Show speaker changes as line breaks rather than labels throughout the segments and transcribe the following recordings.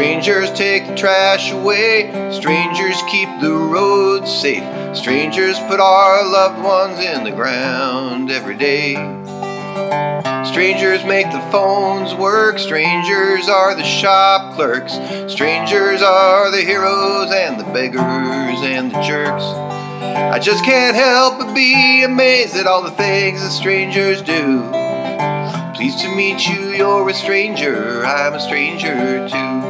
Strangers take the trash away. Strangers keep the roads safe. Strangers put our loved ones in the ground every day. Strangers make the phones work. Strangers are the shop clerks. Strangers are the heroes and the beggars and the jerks. I just can't help but be amazed at all the things that strangers do. Pleased to meet you, you're a stranger, I'm a stranger too.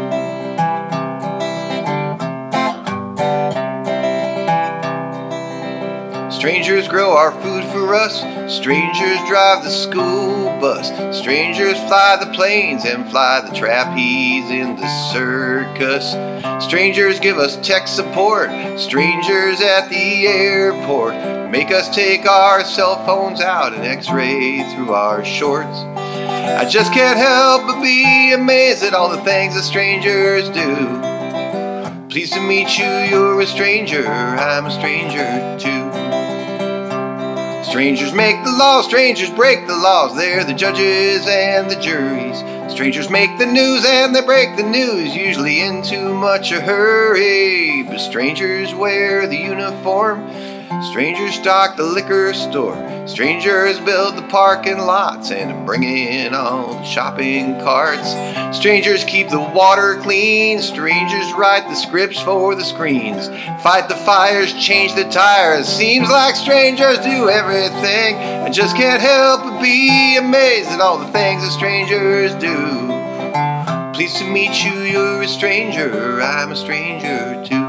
Strangers grow our food for us. Strangers drive the school bus. Strangers fly the planes and fly the trapeze in the circus. Strangers give us tech support. Strangers at the airport make us take our cell phones out and x-ray through our shorts. I just can't help but be amazed at all the things that strangers do. Pleased to meet you, you're a stranger, I'm a stranger too. Strangers make the laws, strangers break the laws. They're the judges and the juries. Strangers make the news and they break the news, usually in too much a hurry. But strangers wear the uniform. Strangers stock the liquor store. Strangers build the parking lots and bring in all the shopping carts. Strangers keep the water clean. Strangers write the scripts for the screens. Fight the fires, change the tires. Seems like strangers do everything. I just can't help but be amazed at all the things that strangers do. Pleased to meet you, you're a stranger, I'm a stranger too.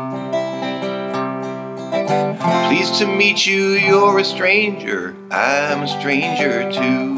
Pleased to meet you, you're a stranger, I'm a stranger too.